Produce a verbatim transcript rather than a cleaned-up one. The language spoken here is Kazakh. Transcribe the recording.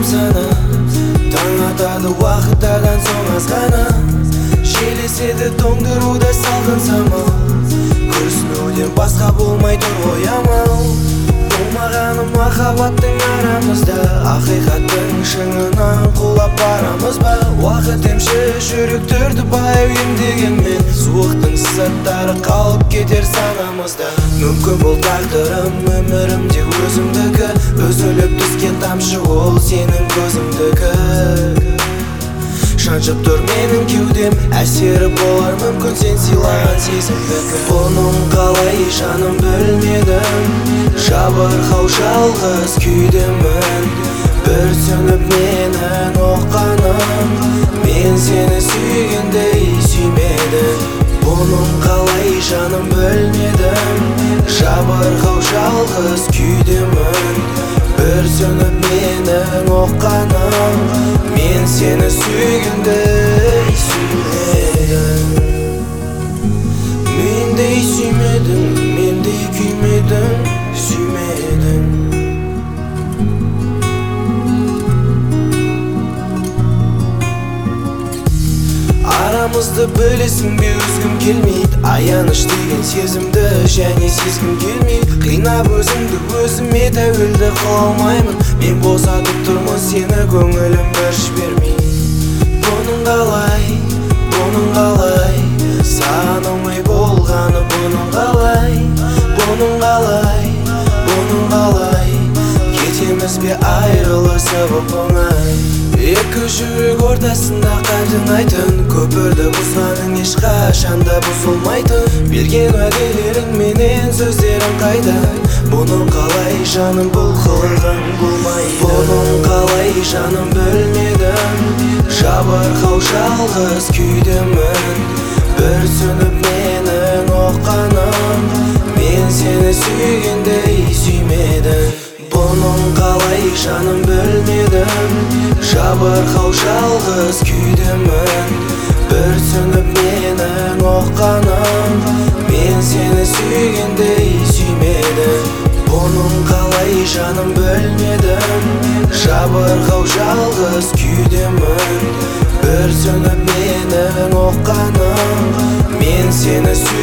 саны, таң атады уақыттардан соң аз ғана. Желеседі тоңдыруда салқын самал, күрсінуден басқа болмай тұр ғой амал. Болмағаны махаббаттың арамызда, ақиқаттың шыңынан құлап барамыз ба? Уақыт емші жүректерді баяу емдегенмен, суықтың сызаттары қалып кетер санамызда. Мүмкін бұл тағдырым, өмірімде өзімдікі, үзіліп түскен тамшы ол сенің көзіңдікі. Шаншып тұр менің кеудем, әсері болар мүмкін сен сыйлаған сезімдікі. Бұның қалай жаным білмедім, жабырқау жалғыз күйдемін. Бір сөніп менің оққаным, мен сені сүйгендей сүймедім. Бұның қалай жаным білмедім, жабырқау жалғыз күйдемін. Бір сөніп менің оққаным, мен сені сүйгендей сүймедім. Мендей сүймедің, мендей күймедің, сүймедің. Арамызды білесің бе, үзгім келмейді, аяныш деген сезімді және сезгім келмейді. Қинап өзімді өзіме тәуелді қыла алмаймын, мен босатып тұрмын сені көңілім бір жібермей. Бұның қалай, бұның қалай, саған оңай болғаны бұның қалай, бұның қалай, бұның қалай, кетеміз бе айрылысып оңай. Екі жүрек ортасында қалдың айтын, көпірді бұзғаның ешқашанда бұзылмайтын. Берген уәделерің менен сөздерің қайда? Бұның қалай жаным бұл қылығың болмайды? Бұның қалай жаным білмедім, жабырқау жалғыз күйдемін. Бір сөніп менің оққаным, мен сені сүйгендей сүймедім. Бұның қалай жаным білмедім, жабырқау жалғыз күйдемін. Бір сөніп менің оққаным, мен сені сүйгендей сүймедім. Бұның қалай жаным білмедім, жабырқау жалғыз күйдемін. Бір сөніп менің оққаным, мен сені сүйгендей